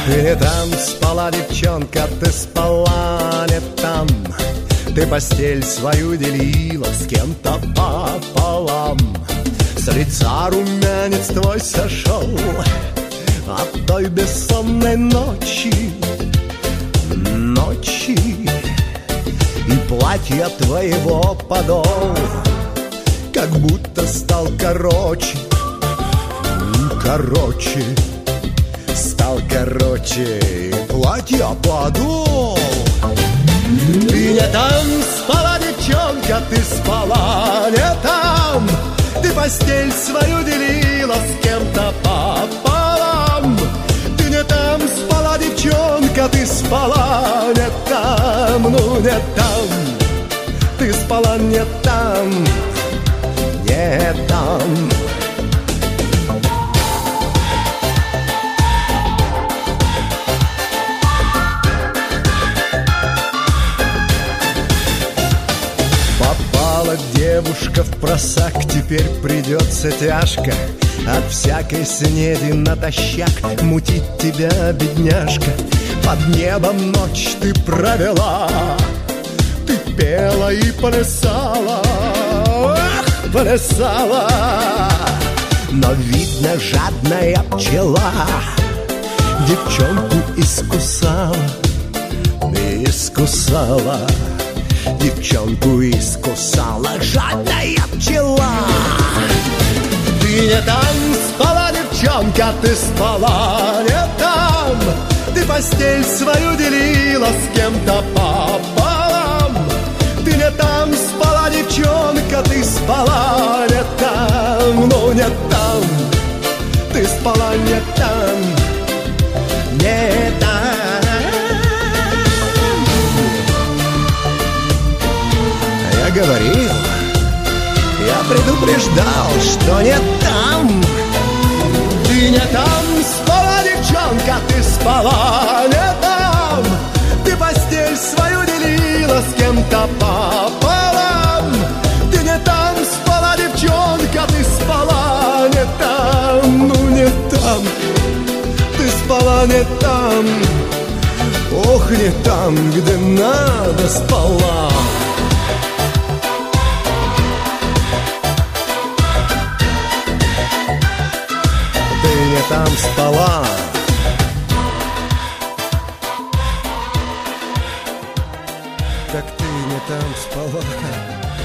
Ты не там спала, девчонка, ты спала не там. Ты постель свою делила с кем-то пополам. С лица румянец твой сошел от той бессонной ночи. И платье твоего подол как будто стал короче. Стал короче, и платье подол. Ты не там спала, девчонка, ты спала не там. Ты постель свою делила с кем-то пополам. Ты не там спала, девчонка, ты спала не там. Ну не там, ты спала не там, не там. Девушка в просак, теперь придется тяжко от всякой снеди натощак мутить тебя, бедняжка. Под небом ночь ты провела, ты пела и плясала, плясала. Но, видно, жадная пчела девчонку искусала, искусала. Девчонку искусала жадная пчела. Ты не там спала, девчонка, ты спала не там. Ты постель свою делила с кем-то пополам. Ты не там спала, девчонка, ты спала не там. Ну не там, ты спала не там, не там. Я говорил, я предупреждал, что не там. Ты не там спала, девчонка, ты спала не там. Ты постель свою делила с кем-то пополам. Ты не там спала, девчонка, ты спала не там. Ну не там, ты спала не там. Ох, не там, где надо, спала. Не там спала. Так ты не там спала.